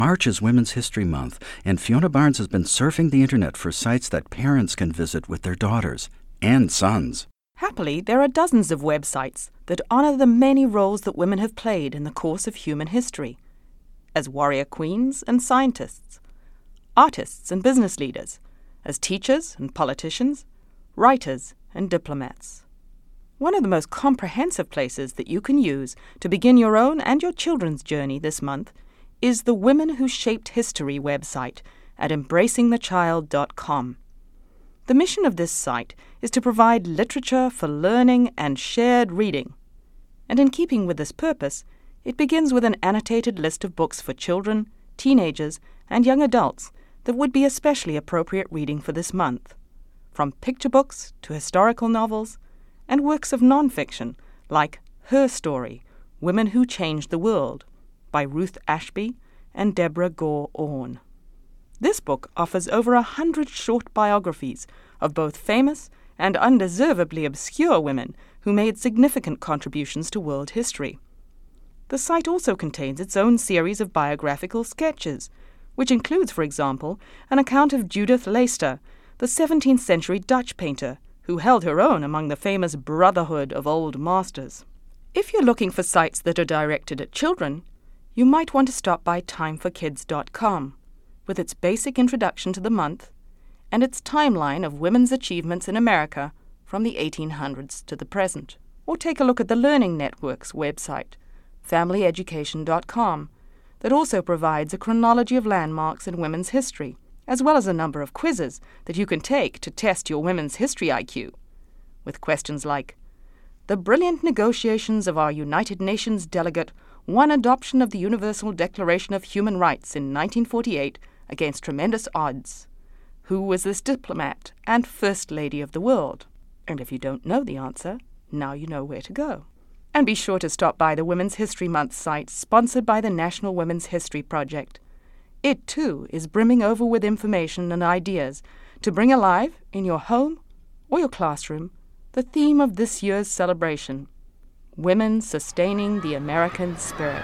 March is Women's History Month, and Fiona Barnes has been surfing the internet for sites that parents can visit with their daughters and sons. Happily, there are dozens of websites that honour the many roles that women have played in the course of human history, as warrior queens and scientists, artists and business leaders, as teachers and politicians, writers and diplomats. One of the most comprehensive places that you can use to begin your own and your children's journey this month is the Women Who Shaped History website at embracingthechild.com. The mission of this site is to provide literature for learning and shared reading. And in keeping with this purpose, it begins with an annotated list of books for children, teenagers, and young adults that would be especially appropriate reading for this month, from picture books to historical novels, and works of non-fiction like Her Story, Women Who Changed the World, by Ruth Ashby and Deborah Gore Orn. This book offers over 100 short biographies of both famous and undeservedly obscure women who made significant contributions to world history. The site also contains its own series of biographical sketches, which includes, for example, an account of Judith Leyster, the 17th century Dutch painter, who held her own among the famous Brotherhood of Old Masters. If you're looking for sites that are directed at children, you might want to stop by timeforkids.com, with its basic introduction to the month and its timeline of women's achievements in America from the 1800s to the present. Or take a look at the Learning Network's website, familyeducation.com, that also provides a chronology of landmarks in women's history, as well as a number of quizzes that you can take to test your women's history IQ, with questions like, the brilliant negotiations of our United Nations delegate won adoption of the Universal Declaration of Human Rights in 1948 against tremendous odds. Who was this diplomat and First Lady of the world? And if you don't know the answer, now you know where to go. And be sure to stop by the Women's History Month site sponsored by the National Women's History Project. It, too, is brimming over with information and ideas to bring alive, in your home or your classroom, the theme of this year's celebration, Women Sustaining the American Spirit.